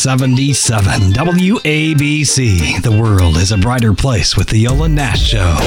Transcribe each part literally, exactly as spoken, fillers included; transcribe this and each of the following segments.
seventy-seven W A B C. The world is a brighter place with the Yola Nash Show.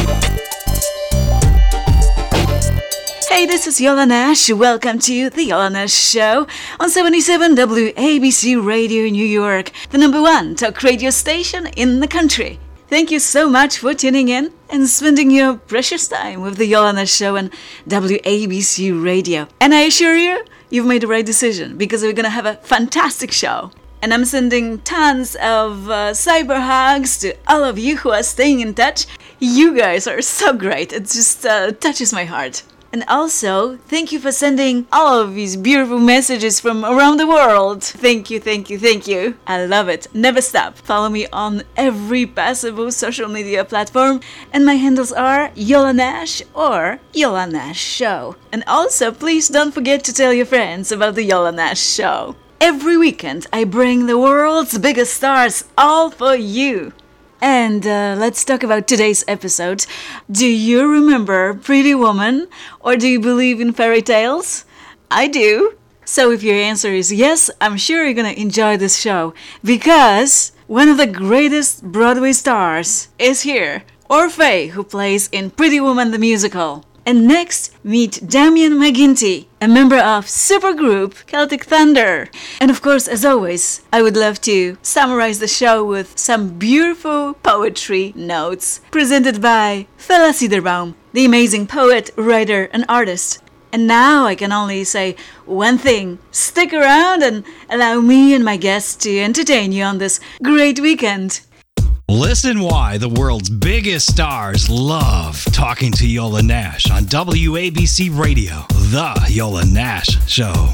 Hey, this is Yola Nash. Welcome to the Yola Nash Show on seventy-seven W A B C Radio in New York, the number one talk radio station in the country. Thank you so much for tuning in and spending your precious time with the Yola Nash Show on W A B C Radio. And I assure you, you've made the right decision because we're going to have a fantastic show. And I'm sending tons of uh, cyber hugs to all of you who are staying in touch. You guys are so great. It just uh, touches my heart. And also, thank you for sending all of these beautiful messages from around the world. Thank you, thank you, thank you. I love it. Never stop. Follow me on every possible social media platform. And my handles are Yola Nash or Yola Nash Show. And also, please don't forget to tell your friends about the Yola Nash Show. Every weekend, I bring the world's biggest stars all for you. And uh, let's talk about today's episode. Do you remember Pretty Woman, or do you believe in fairy tales? I do. So if your answer is yes, I'm sure you're going to enjoy this show, because one of the greatest Broadway stars is here, Orfeh, who plays in Pretty Woman the musical. And next, meet Damien McGinty, a member of supergroup Celtic Thunder. And of course, as always, I would love to summarize the show with some beautiful poetry notes presented by Fela Siderbaum, the amazing poet, writer, and artist. And now I can only say one thing. Stick around and allow me and my guests to entertain you on this great weekend. Listen why the world's biggest stars love talking to Yola Nash on W A B C Radio, the Yola Nash Show.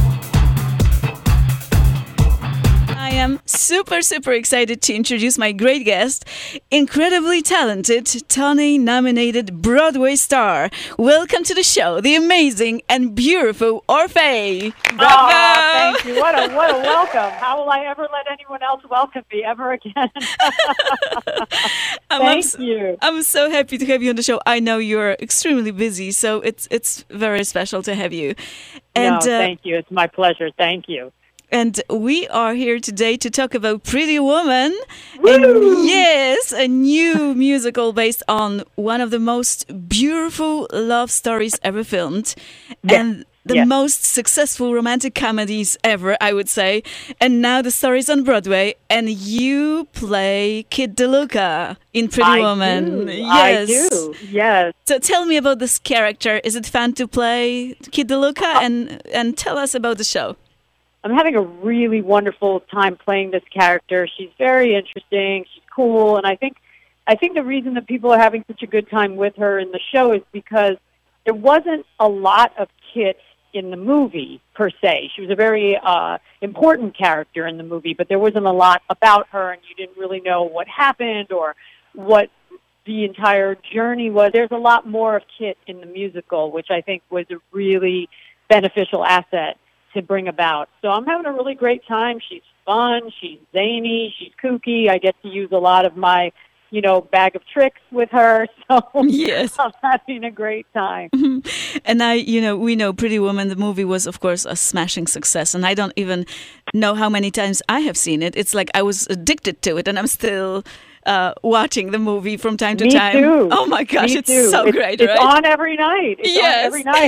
I am super, super excited to introduce my great guest, incredibly talented, Tony-nominated Broadway star. Welcome to the show, the amazing and beautiful Orfeh. Bravo! Oh, thank you. What a what a welcome. How will I ever let anyone else welcome me ever again? I'm, thank I'm, you. I'm so happy to have you on the show. I know you're extremely busy, so it's it's very special to have you. And, no, thank uh, you. It's my pleasure. Thank you. And we are here today to talk about Pretty Woman. Woo! And yes, a new musical based on one of the most beautiful love stories ever filmed. Yes. And the yes. most successful romantic comedies ever, I would say. And now the story's on Broadway. And you play Kid DeLuca in Pretty I Woman. Do. Yes. I do, yes. So tell me about this character. Is it fun to play Kid DeLuca? Uh, and, and tell us about the show. I'm having a really wonderful time playing this character. She's very interesting. She's cool. And I think I think the reason that people are having such a good time with her in the show is because there wasn't a lot of Kit in the movie, per se. She was a very uh, important character in the movie, but there wasn't a lot about her, and you didn't really know what happened or what the entire journey was. There's a lot more of Kit in the musical, which I think was a really beneficial asset to bring about. So I'm having a really great time. She's fun, she's zany, she's kooky. I get to use a lot of my, you know, bag of tricks with her. So yes. I'm having a great time. And I, you know, we know Pretty Woman, the movie was, of course, a smashing success. And I don't even know how many times I have seen it. It's like I was addicted to it, and I'm still uh, watching the movie from time to Me time. Too. Oh my gosh, Me it's too. so it's, great, it's right? on every night. It's yes. on every night.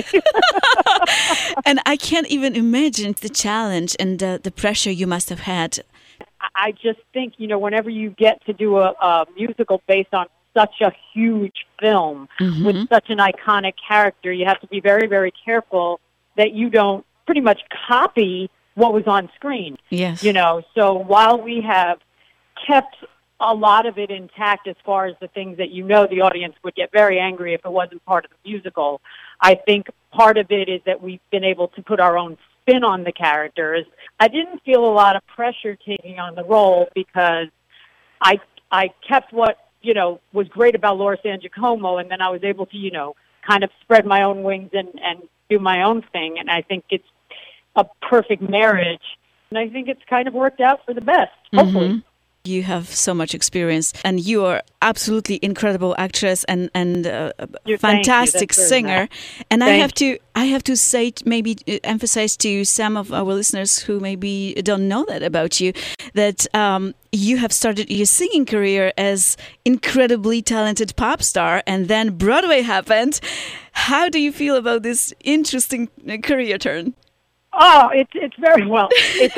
And I can't even imagine the challenge and the, the pressure you must have had. I just think, you know, whenever you get to do a, a musical based on such a huge film mm-hmm. with such an iconic character, you have to be very, very careful that you don't pretty much copy what was on screen. Yes. You know, so while we have kept a lot of it intact as far as the things that you know the audience would get very angry if it wasn't part of the musical, I think part of it is that we've been able to put our own spin on the characters. I didn't feel a lot of pressure taking on the role because I I kept what, you know, was great about Laura San Giacomo, and then I was able to, you know, kind of spread my own wings and, and do my own thing. And I think it's a perfect marriage. And I think it's kind of worked out for the best, hopefully. Mm-hmm. You have so much experience, and you are absolutely incredible actress and and uh, a fantastic singer. Nice. And Thank I have to I have to say, maybe emphasize to some of our listeners who maybe don't know that about you, that um, you have started your singing career as incredibly talented pop star, and then Broadway happened. How do you feel about this interesting career turn? Oh, it's it's very well. It's,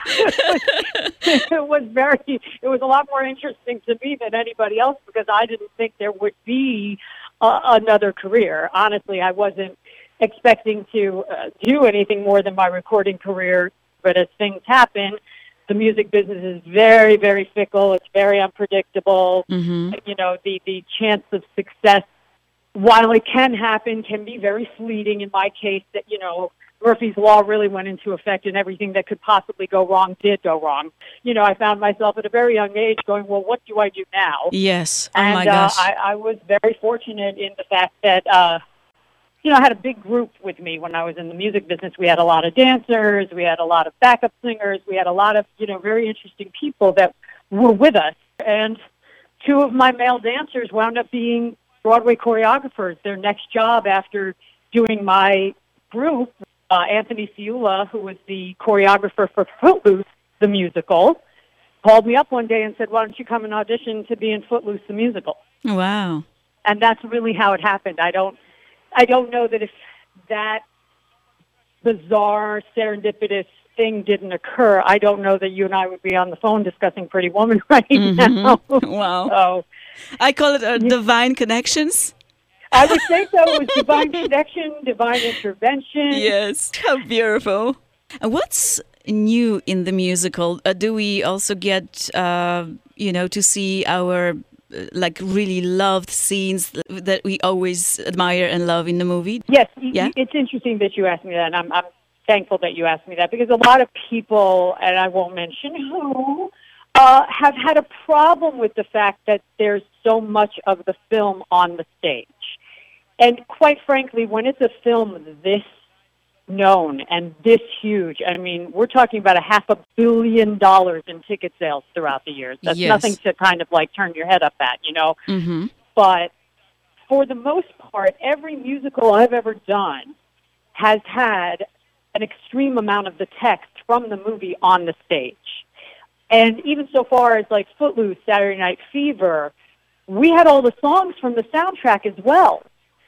it was very. It was a lot more interesting to me than anybody else because I didn't think there would be uh, another career. Honestly, I wasn't expecting to uh, do anything more than my recording career. But as things happen, the music business is very, very fickle. It's very unpredictable. Mm-hmm. You know, the the chance of success, while it can happen, can be very fleeting. In my case, that you know. Murphy's Law really went into effect, and everything that could possibly go wrong did go wrong. You know, I found myself at a very young age going, well, what do I do now? Yes. Oh, and, my gosh. Uh, I, I was very fortunate in the fact that, uh, you know, I had a big group with me when I was in the music business. We had a lot of dancers. We had a lot of backup singers. We had a lot of, you know, very interesting people that were with us. And two of my male dancers wound up being Broadway choreographers. Their next job after doing my group, Uh, Anthony Ciula, who was the choreographer for Footloose, the musical, called me up one day and said, why don't you come and audition to be in Footloose, the musical? Wow. And that's really how it happened. I don't, I don't know that if that bizarre, serendipitous thing didn't occur, I don't know that you and I would be on the phone discussing Pretty Woman right mm-hmm. now. Wow. So, I call it a divine connections. I would say so. It was divine connection, divine intervention. Yes, how beautiful. What's new in the musical? Uh, do we also get, uh, you know, to see our uh, like really loved scenes that we always admire and love in the movie? Yes, yeah? It's interesting that you asked me that, and I'm, I'm thankful that you asked me that, because a lot of people, and I won't mention who, uh, have had a problem with the fact that there's so much of the film on the stage. And quite frankly, when it's a film this known and this huge, I mean, we're talking about a half a billion dollars in ticket sales throughout the years. That's yes. nothing to kind of like turn your head up at, you know. Mm-hmm. But for the most part, every musical I've ever done has had an extreme amount of the text from the movie on the stage. And even so far as like Footloose, Saturday Night Fever, we had all the songs from the soundtrack as well.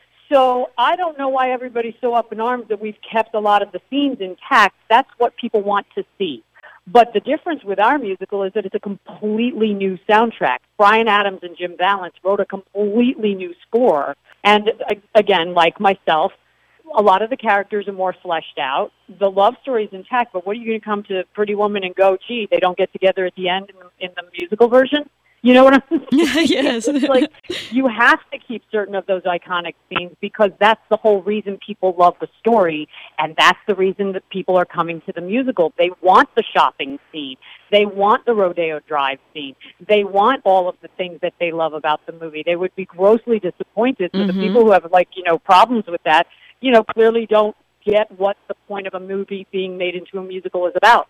So I don't know why everybody's so up in arms that we've kept a lot of the scenes intact. That's what people want to see. But the difference with our musical is that it's a completely new soundtrack. Bryan Adams and Jim Vallance wrote a completely new score. And again, like myself, a lot of the characters are more fleshed out. The love story is intact, but what are you going to come to Pretty Woman and go, gee, they don't get together at the end in the, in the musical version? You know what I'm saying? Yes. It's like you have to keep certain of those iconic scenes because that's the whole reason people love the story, and that's the reason that people are coming to the musical. They want the shopping scene. They want the Rodeo Drive scene. They want all of the things that they love about the movie. They would be grossly disappointed. So mm-hmm. the people who have, like, you know, problems with that, you know, clearly don't get what the point of a movie being made into a musical is about.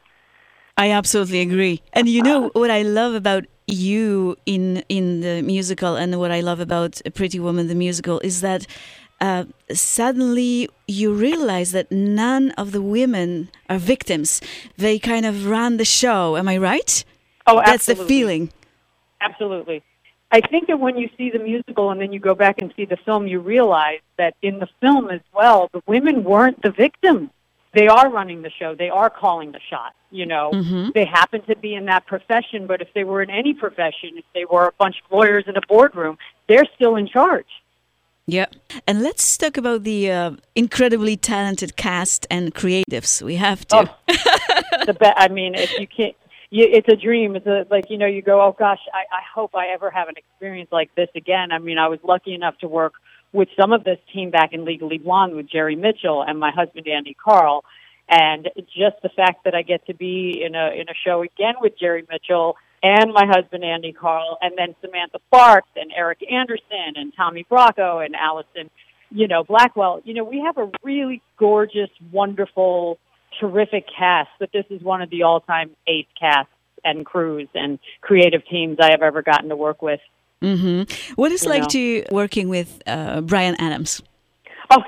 I absolutely agree. And you know what I love about you in in the musical and what I love about Pretty Woman the musical is that uh, suddenly you realize that none of the women are victims. They kind of run the show. Am I right? Oh, absolutely. That's the feeling. Absolutely. I think that when you see the musical and then you go back and see the film, you realize that in the film as well, the women weren't the victims. They are running the show. They are calling the shots, you know. Mm-hmm. They happen to be in that profession, but if they were in any profession, if they were a bunch of lawyers in a boardroom, they're still in charge. Yeah. And let's talk about the uh, incredibly talented cast and creatives. We have to. Oh, the be- I mean, if you can't, you, it's a dream. It's a, like, you know, you go, oh, gosh, I, I hope I ever have an experience like this again. I mean, I was lucky enough to work with some of this team back in Legally Blonde with Jerry Mitchell and my husband, Andy Carl. And just the fact that I get to be in a in a show again with Jerry Mitchell and my husband, Andy Carl, and then Samantha Sparks and Eric Anderson and Tommy Bracco and Allison, you know, Blackwell. You know, we have a really gorgeous, wonderful, terrific cast, but this is one of the all-time ace casts and crews and creative teams I have ever gotten to work with. Mm-hmm. What is it like know? to working with uh, Bryan Adams? Oh,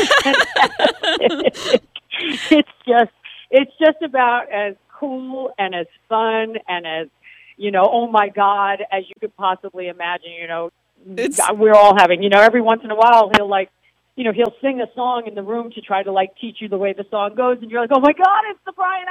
it's, it's just it's just about as cool and as fun and as, you know, oh my God, as you could possibly imagine. You know, it's... we're all having, you know, every once in a while he'll like, you know, he'll sing a song in the room to try to like teach you the way the song goes, and you're like, oh my God, it's the Bryan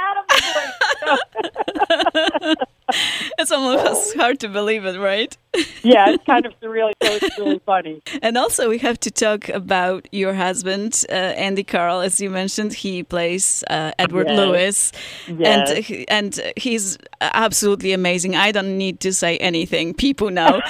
Adams voice. It's almost hard to believe it, right? Yeah, it's kind of surreal, so it's really funny. And also we have to talk about your husband, uh, Andy Karl, as you mentioned. He plays uh, Edward yes. Lewis, yes. and and he's absolutely amazing. I don't need to say anything; people know.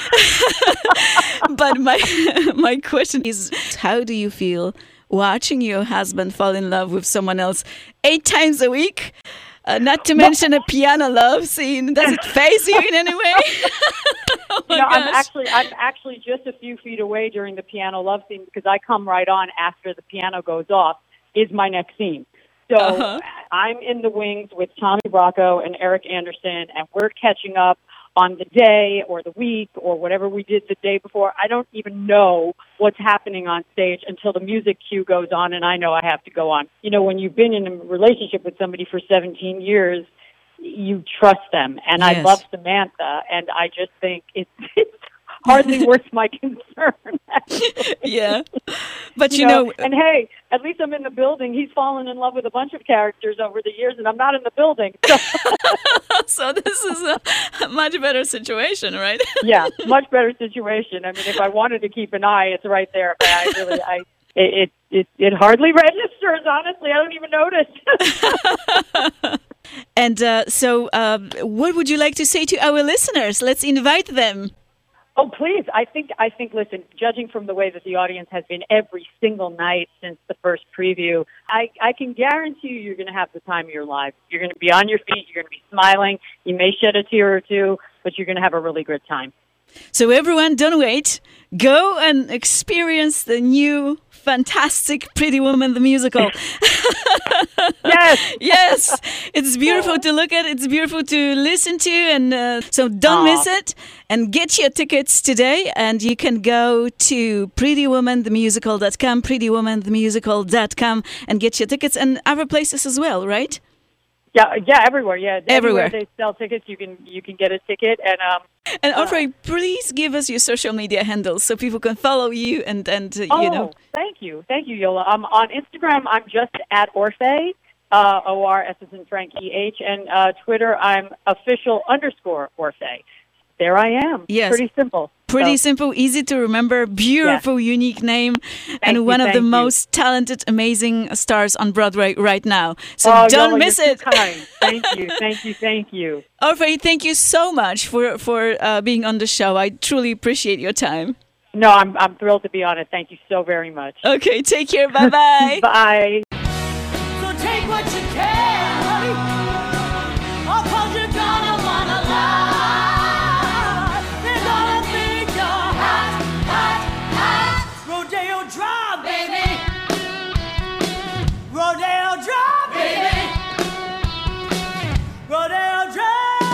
But my my question is, how do you feel watching your husband fall in love with someone else eight times a week? Uh, not to mention a piano love scene. Does it faze you in any way? Oh my you know, gosh. I'm actually I'm actually just a few feet away during the piano love scene, because I come right on after the piano goes off is my next scene. So uh-huh. I'm in the wings with Tommy Bracco and Eric Anderson, and we're catching up on the day or the week or whatever we did the day before. I don't even know what's happening on stage until the music cue goes on and I know I have to go on. You know, when you've been in a relationship with somebody for seventeen years, you trust them. And yes. I love Samantha, and I just think it's, it's hardly worth my concern. Yeah. But you, you know, know, and hey, at least I'm in the building. He's fallen in love with a bunch of characters over the years, and I'm not in the building. So, so this is a, a much better situation, right? Yeah, much better situation. I mean, if I wanted to keep an eye, it's right there. But I really, I it it it, it hardly registers. Honestly, I don't even notice. And uh, so, uh, what would you like to say to our listeners? Let's invite them. Oh, please. I think, I think. Listen, judging from the way that the audience has been every single night since the first preview, I, I can guarantee you you're going to have the time of your life. You're going to be on your feet. You're going to be smiling. You may shed a tear or two, but you're going to have a really good time. So everyone, don't wait. Go and experience the new, fantastic Pretty Woman, the musical. Yes. Yes. It's beautiful to look at. It's beautiful to listen to. And uh, so don't Aww. miss it. And get your tickets today. And you can go to pretty woman the musical dot com, pretty woman the musical dot com, and get your tickets, and other places as well, right? Yeah, yeah, everywhere. Yeah, everywhere. everywhere they sell tickets, you can you can get a ticket. And um. And Audrey, uh, please give us your social media handles so people can follow you and and uh, oh, you know. Thank you, thank you, Yola. Um, on Instagram, I'm just at Orfeh, uh, O R S as in Frank E H, and uh, Twitter, I'm official underscore Orfeh. There I am. Yes. Pretty simple. Pretty so. simple, easy to remember, beautiful, yes. unique name, thank and you, one of the you. most talented, amazing stars on Broadway right now. So oh, don't Yola, miss you're it. Too kind. Thank you, thank you, thank you. Orfeh, thank you so much for for uh, being on the show. I truly appreciate your time. No, I'm I'm thrilled to be on it. Thank you so very much. Okay, take care. Bye bye. Bye. So take what you can, honey, or 'cause you're gonna wanna lie. They're gonna think you're hot, hot, hot. Rodeo Drive, baby. Rodeo Drive, baby. Rodeo Drive.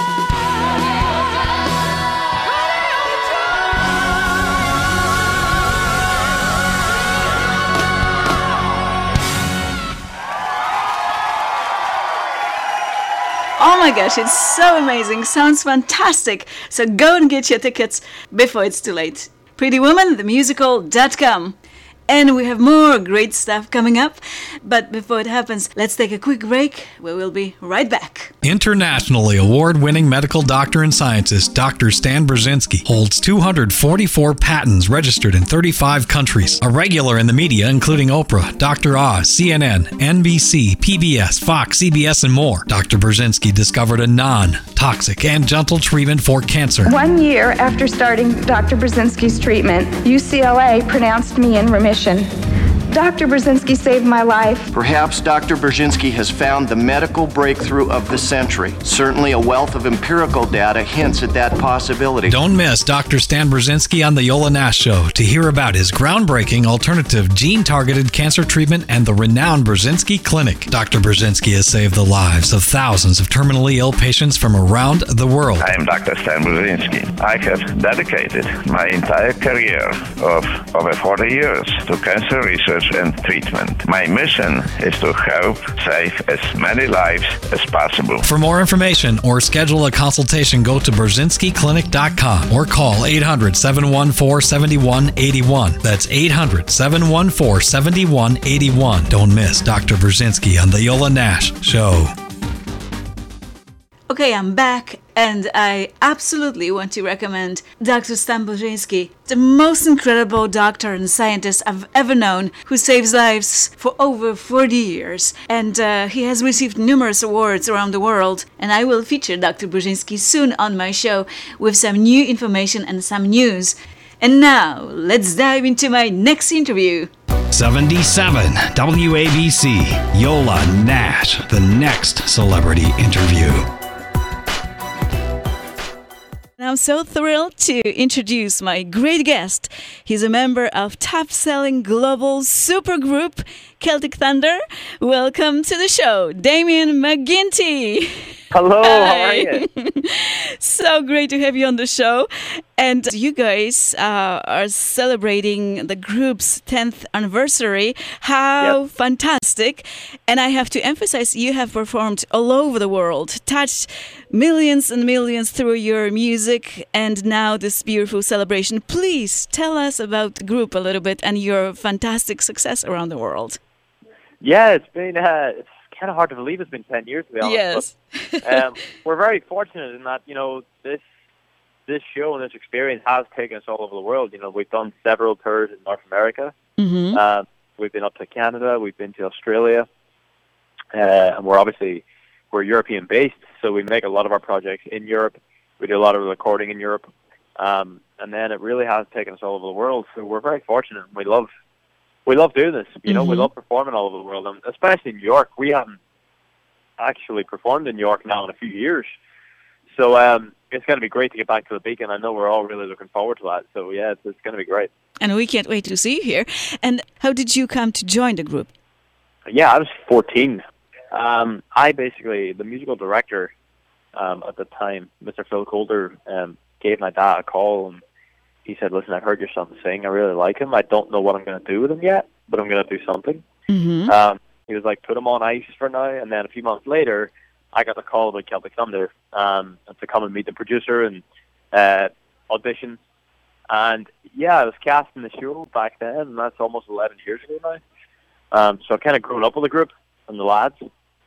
Oh my gosh, it's so amazing. Sounds fantastic. So go and get your tickets before it's too late. pretty woman the musical dot com. And we have more great stuff coming up. But before it happens, let's take a quick break. We will be right back. Internationally award-winning medical doctor and scientist Doctor Stan Brzezinski holds two hundred forty-four patents registered in thirty-five countries. A regular in the media, including Oprah, Doctor Oz, C N N, N B C, P B S, Fox, C B S, and more. Doctor Brzezinski discovered a non-toxic and gentle treatment for cancer. One year after starting Doctor Brzezinski's treatment, U C L A pronounced me in remission. Doctor Brzezinski saved my life. Perhaps Doctor Brzezinski has found the medical breakthrough of the century. Certainly a wealth of empirical data hints at that possibility. Don't miss Doctor Stan Brzezinski on the Yola Nash Show to hear about his groundbreaking alternative gene-targeted cancer treatment and the renowned Brzezinski Clinic. Doctor Brzezinski has saved the lives of thousands of terminally ill patients from around the world. I am Doctor Stan Brzezinski. I have dedicated my entire career of over forty years to cancer research and treatment. My mission is to help save as many lives as possible. For more information or schedule a consultation, go to brzezinski clinic dot com or call eight hundred, seven one four, seven one eight one. That's eight hundred, seven one four, seven one eight one. Don't miss Doctor Brzezinski on the Yola Nash Show. Okay, I'm back, and I absolutely want to recommend Doctor Stan Brzezinski, the most incredible doctor and scientist I've ever known, who saves lives for over forty years. And uh, he has received numerous awards around the world, and I will feature Doctor Brzezinski soon on my show with some new information and some news. And now, let's dive into my next interview. seventy-seven W A B C, Yola Nash, the next celebrity interview. I'm so thrilled to introduce my great guest. He's a member of top-selling global supergroup Celtic Thunder. Welcome to the show, Damien McGinty. Hello, Hi. How are you? So great to have you on the show. And you guys uh, are celebrating the group's tenth anniversary. How Yep. fantastic. And I have to emphasize, you have performed all over the world, touched millions and millions through your music, and now this beautiful celebration. Please tell us about the group a little bit and your fantastic success around the world. Yeah, it's been uh, it's kind of hard to believe it's been ten years, to be honest. Yes. But, um, we're very fortunate in that, you know, this this show and this experience has taken us all over the world. You know, we've done several tours in North America. Mm-hmm. Uh, we've been up to Canada. We've been to Australia. Uh, and we're obviously, we're European-based, so we make a lot of our projects in Europe. We do a lot of recording in Europe. Um, and then it really has taken us all over the world. So we're very fortunate. We love we love doing this. You know, Mm-hmm. we love performing all over the world, and especially in New York. We haven't actually performed in New York now in a few years. So um, it's going to be great to get back to the Beacon. I know we're all really looking forward to that. So yeah, it's, it's going to be great. And we can't wait to see you here. And how did you come to join the group? Yeah, I was fourteen. Um, I basically, the musical director um, at the time, Mister Phil Coulter, um, gave my dad a call, and he said, listen, I've heard your son sing. I really like him. I don't know what I'm going to do with him yet, but I'm going to do something. Mm-hmm. Um, he was like, put him on ice for now. And then a few months later, I got the call about Celtic Thunder um, to come and meet the producer and uh, audition. And yeah, I was cast in the show back then, and that's almost eleven years ago now. Um, so I've kind of grown up with the group and the lads.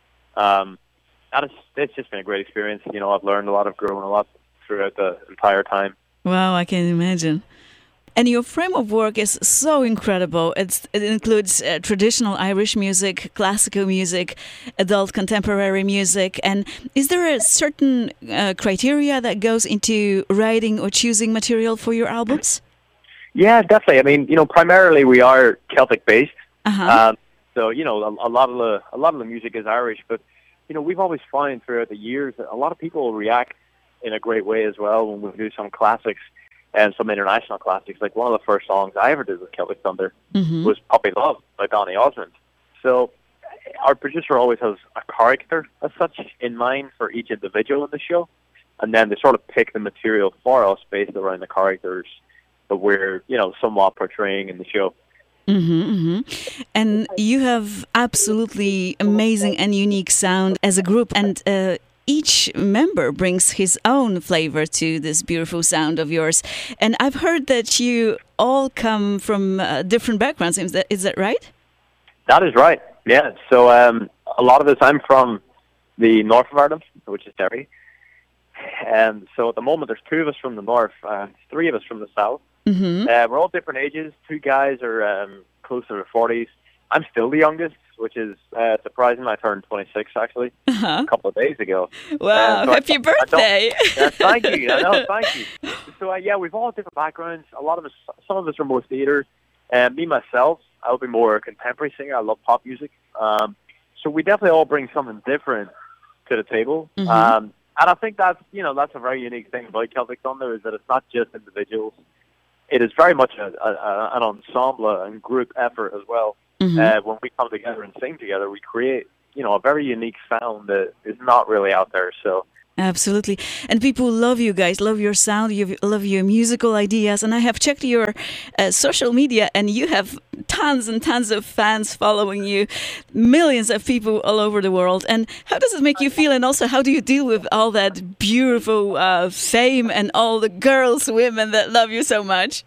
Um, and it's, it's just been a great experience. You know, I've learned a lot, I've grown a lot throughout the entire time. Wow, I can imagine. And your frame of work is so incredible. It's, it includes uh, traditional Irish music, classical music, adult contemporary music. And is there a certain uh, criteria that goes into writing or choosing material for your albums? Yeah, definitely. I mean, you know, primarily we are Celtic-based. Uh-huh. Um, so, you know, a, a lot of the a lot of the music is Irish. But, you know, we've always found throughout the years that a lot of people react in a great way as well when we do some classics and some international classics. Like one of the first songs I ever did with Celtic Thunder Mm-hmm. was Puppy Love by Donny Osmond. So our producer always has a character as such in mind for each individual in the show, and then they sort of pick the material for us based around the characters that we're, you know, somewhat portraying in the show. Mm-hmm, mm-hmm. And you have absolutely amazing and unique sound as a group, and uh, each member brings his own flavor to this beautiful sound of yours. And I've heard that you all come from uh, different backgrounds. Is that is that right? That is right. Yeah. So um, a lot of this, I'm from the north of Ireland, which is Derry. And so at the moment, there's two of us from the north, and three of us from the south. Mm-hmm. Uh, we're all different ages. Two guys are um, close to their forties. I'm still the youngest, which is uh, surprising. I turned twenty-six, actually, Uh-huh. a couple of days ago. Wow, Uh, so I- happy I don't- birthday! Yeah, thank you. I know, thank you. So, uh, yeah, we've all different backgrounds. A lot of us, some of us are more theatre. Uh, me, myself, I'll be more a contemporary singer. I love pop music. Um, so we definitely all bring something different to the table. Mm-hmm. Um, and I think that's, you know, that's a very unique thing about Celtic Thunder, is that it's not just individuals. It is very much a, a, an ensemble and group effort as well. Mm-hmm. Uh, when we come together and sing together, we create, you know, a very unique sound that is not really out there. So. Absolutely. And people love you guys, love your sound, you love your musical ideas. And I have checked your uh, social media, and you have tons and tons of fans following you, millions of people all over the world. And how does it make you feel? And also, how do you deal with all that beautiful uh, fame and all the girls, women that love you so much?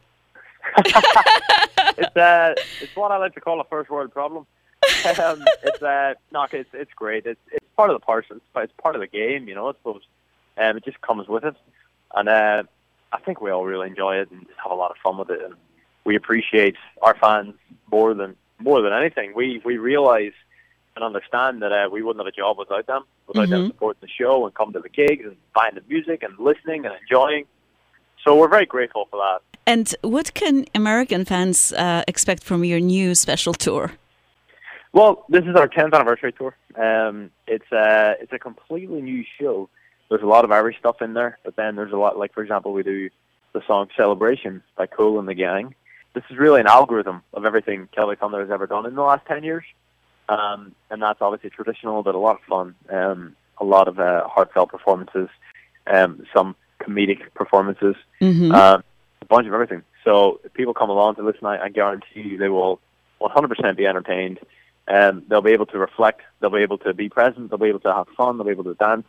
it's uh, it's what I like to call a first world problem. um, it's uh, no, it's it's great. It's it's part of the person. It's part of the game, you know. I suppose, um, it just comes with it, and uh, I think we all really enjoy it and just have a lot of fun with it. And we appreciate our fans more than more than anything. We we realize and understand that uh, we wouldn't have a job without them, without Mm-hmm. them supporting the show and coming to the gigs and buying the music and listening and enjoying. So we're very grateful for that. And what can American fans uh, expect from your new special tour? Well, this is our tenth anniversary tour. Um, it's uh, it's a completely new show. There's a lot of Irish stuff in there, but then there's a lot, like, for example, we do the song Celebration by Cole and the Gang. This is really an algorithm of everything Celtic Thunder has ever done in the last ten years. Um, and that's obviously traditional, but a lot of fun. Um, a lot of uh, heartfelt performances, um, some comedic performances, Mm-hmm. um, a bunch of everything. So if people come along to listen, I, I guarantee you they will one hundred percent be entertained. Um, they'll be able to reflect. They'll be able to be present. They'll be able to have fun. They'll be able to dance.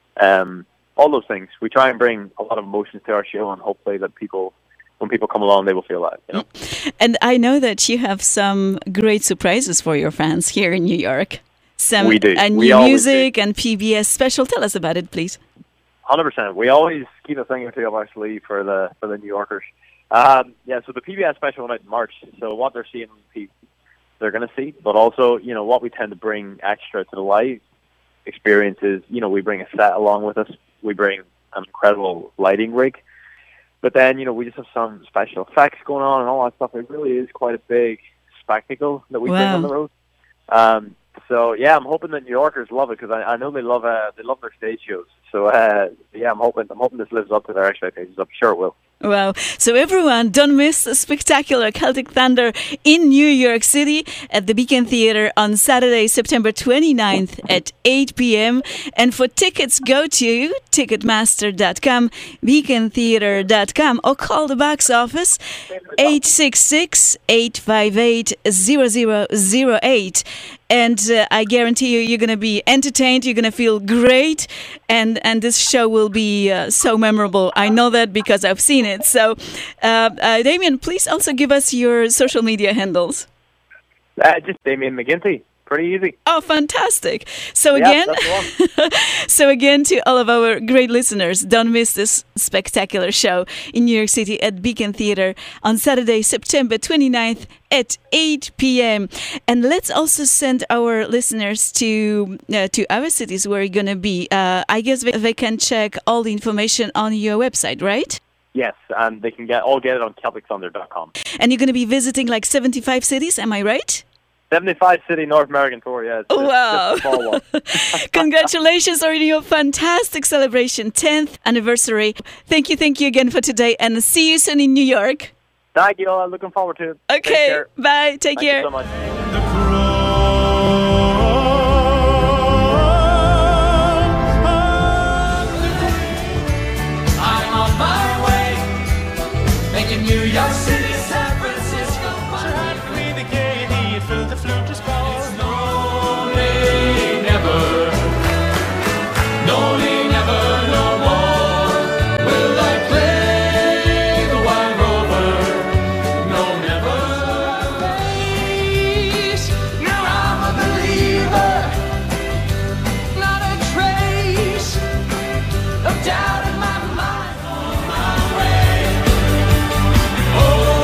Um, all those things. We try and bring a lot of emotions to our show, and hopefully that people, when people come along, they will feel that. You know? And I know that you have some great surprises for your fans here in New York. Some We do. uh, We new always music do. and P B S special. Tell us about it, please. one hundred percent. We always keep a thing or two up our sleeve for the for the New Yorkers. Um, yeah, so the P B S special went out in March. So what they're seeing on P B S, they're going to see. But also, you know, what we tend to bring extra to the live experience is, you know, we bring a set along with us. We bring an incredible lighting rig. But then, you know, we just have some special effects going on and all that stuff. It really is quite a big spectacle that we bring Wow. on the road. Um, so yeah, I'm hoping that New Yorkers love it, because I, I know they love uh, they love their stage shows. So uh, yeah, I'm hoping I'm hoping this lives up to their expectations. I'm sure it will. Wow. So everyone, don't miss the spectacular Celtic Thunder in New York City at the Beacon Theatre on Saturday, September twenty-ninth at eight p.m. And for tickets, go to ticketmaster dot com, beacon theatre dot com, or call the box office eight six six, eight five eight, zero zero zero eight. And uh, I guarantee you, you're going to be entertained. You're going to feel great. And, and this show will be uh, so memorable. I know that because I've seen it. So, uh, uh, Damien, please also give us your social media handles. Uh, just Damien McGinty. Pretty easy. Oh, fantastic. So Yeah, again, that's the one. so again, to all of our great listeners, don't miss this spectacular show in New York City at Beacon Theatre on Saturday, September twenty-ninth at eight p.m. And let's also send our listeners to uh, to our cities where you're going to be. Uh, I guess they, they can check all the information on your website, right? Yes, and they can get all get it on Celtic Thunder dot com. And you're going to be visiting like seventy-five cities, am I right? seventy-five city North American tour, yeah. It's, Wow. It's just a small one. Congratulations on your fantastic celebration, tenth anniversary. Thank you, thank you again for today, and see you soon in New York. Thank you all. I'm looking forward to it. Take Okay, care. bye. Take Thank care. you so much. I'm on my way, making New York City, San Francisco. Shine free the gaiety, fill the flute is born. It's lonely, never, lonely, never, no more. Will I play the wild rover? No, never. Face. Now I'm a believer, not a trace of doubt in my mind. On my way. Oh,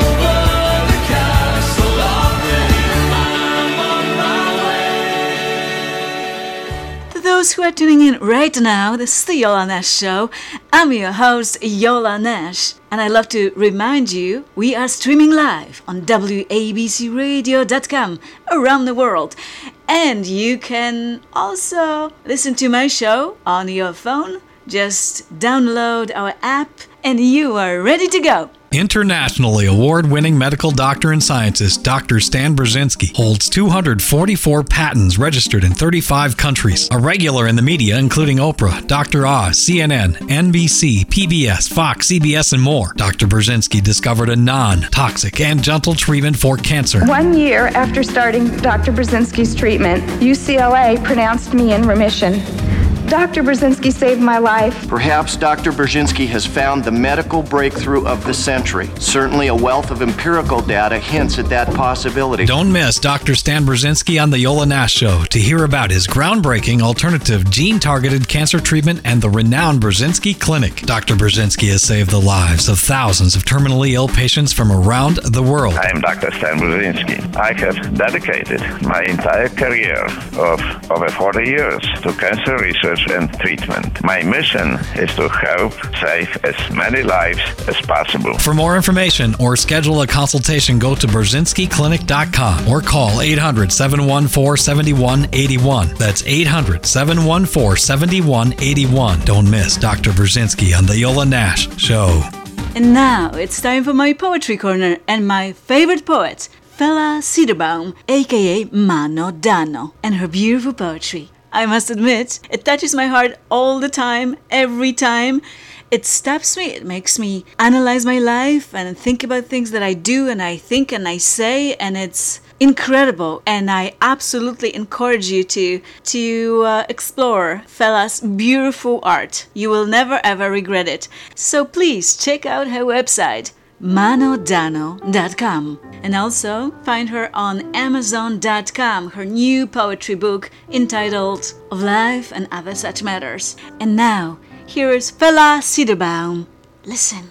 those who are tuning in right now, this is the Yola Nash Show. I'm your host, Yola Nash. And I love to remind you, we are streaming live on W A B C radio dot com around the world. And you can also listen to my show on your phone. Just download our app and you are ready to go. Internationally award-winning medical doctor and scientist Doctor Stan Brzezinski holds two hundred forty-four patents registered in thirty-five countries. A regular in the media, including Oprah, Doctor Oz, C N N, N B C, P B S, Fox, C B S, and more. Doctor Brzezinski discovered a non-toxic and gentle treatment for cancer. One year after starting Doctor Brzezinski's treatment, U C L A pronounced me in remission. Doctor Brzezinski saved my life. Perhaps Doctor Brzezinski has found the medical breakthrough of the century. Certainly a wealth of empirical data hints at that possibility. Don't miss Doctor Stan Brzezinski on the Yola Nash Show to hear about his groundbreaking alternative gene-targeted cancer treatment and the renowned Brzezinski Clinic. Doctor Brzezinski has saved the lives of thousands of terminally ill patients from around the world. I am Doctor Stan Brzezinski. I have dedicated my entire career of over forty years to cancer research and treatment. My mission is to help save as many lives as possible. For more information or schedule a consultation, go to brzezinski clinic dot com or call eight hundred, seven one four, seven one eight one. That's eight hundred, seven one four, seven one eight one. Don't miss Doctor Brzezinski on the Yola Nash Show. And now it's time for my poetry corner and my favorite poet, Fela Cederbaum, aka Mano Dano, and her beautiful poetry. I must admit, it touches my heart all the time, every time. It stops me, it makes me analyze my life and think about things that I do and I think and I say, and it's incredible. And I absolutely encourage you to, to uh, explore Fela's beautiful art. You will never ever regret it. So please check out her website, mano dano dot com, and also find her on amazon dot com, her new poetry book entitled Of Life and Other Such Matters. And now, here is Fela Cederbaum. Listen.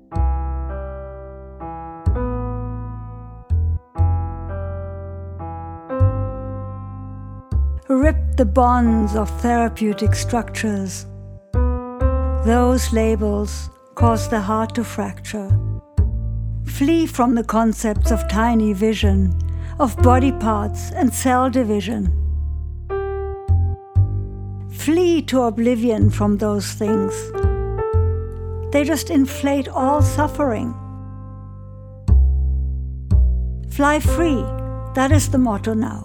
Rip the bonds of therapeutic structures. Those labels cause the heart to fracture. Flee from the concepts of tiny vision, of body parts and cell division. Flee to oblivion from those things. They just inflate all suffering. Fly free, that is the motto now.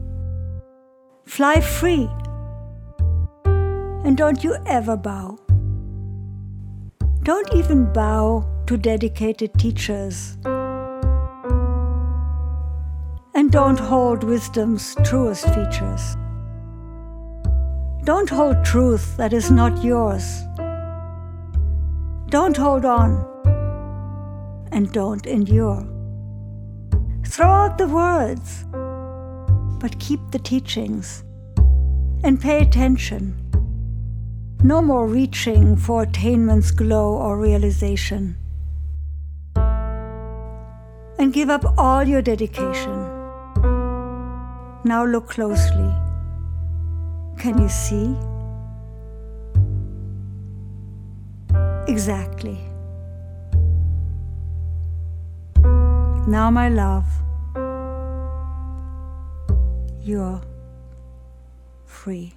Fly free. And don't you ever bow. Don't even bow to dedicated teachers. And don't hold wisdom's truest features. Don't hold truth that is not yours. Don't hold on. And don't endure. Throw out the words, but keep the teachings. And pay attention. No more reaching for attainment's glow or realization. And give up all your dedication. Now look closely. Can you see? Exactly. Now, my love, you're free.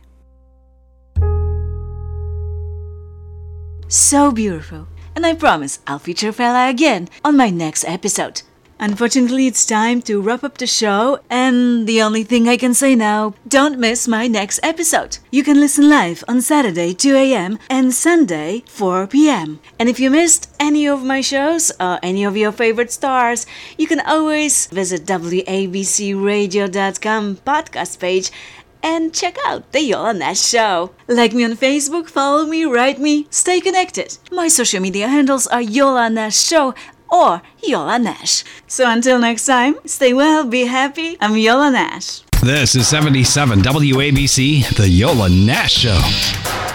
So beautiful. And I promise I'll feature Fela again on my next episode. Unfortunately, it's time to wrap up the show, and the only thing I can say now, don't miss my next episode. You can listen live on Saturday, two a.m. and Sunday, four p.m. And if you missed any of my shows or any of your favorite stars, you can always visit W A B C radio dot com podcast page and check out the Yola Nash Show. Like me on Facebook, follow me, write me, stay connected. My social media handles are Yola Nash Show or Yola Nash. So until next time, stay well, be happy. I'm Yola Nash. This is seventy-seven W A B C, the Yola Nash Show.